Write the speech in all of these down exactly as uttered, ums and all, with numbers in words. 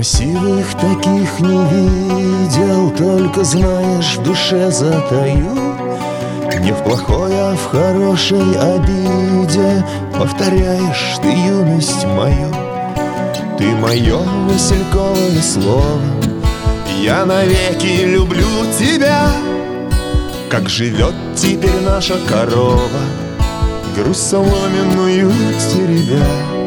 Красивых таких не видел, только знаешь, в душе затаю. Не в плохой, а в хорошей обиде повторяешь ты юность мою. Ты мое васильковое слово, я навеки люблю тебя. Как живет теперь наша корова, грусть соломенную теребя.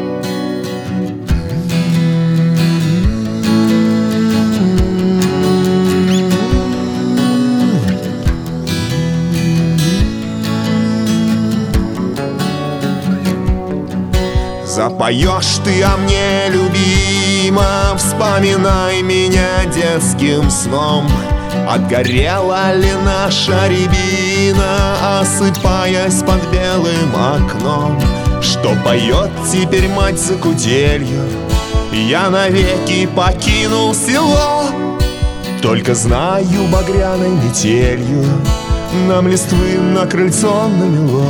Запоешь ты о мне, любима, вспоминай меня детским сном. Отгорела ли наша рябина, осыпаясь под белым окном? Что поет теперь мать за куделью? Я навеки покинул село. Только знаю, багряной метелью нам листвы на крыльцо намело.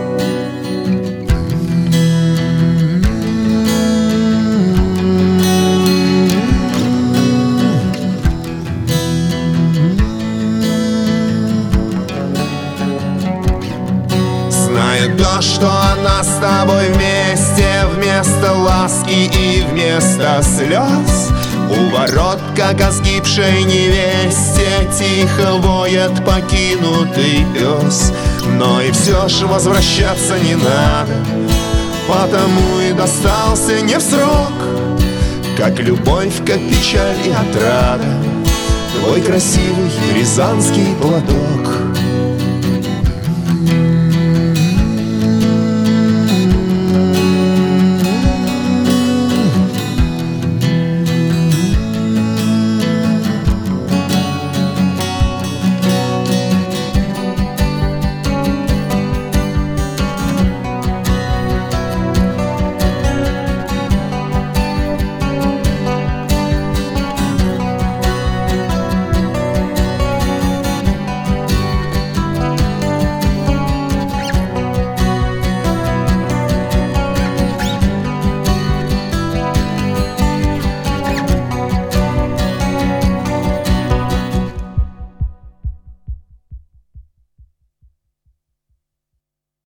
То, что она с тобой вместе, вместо ласки и вместо слез, у ворот, как о сгибшей невесте, тихо воет покинутый пес. Но и все ж возвращаться не надо, потому и достался не в срок. Как любовь, как печаль и отрада, твой красивый рязанский платок.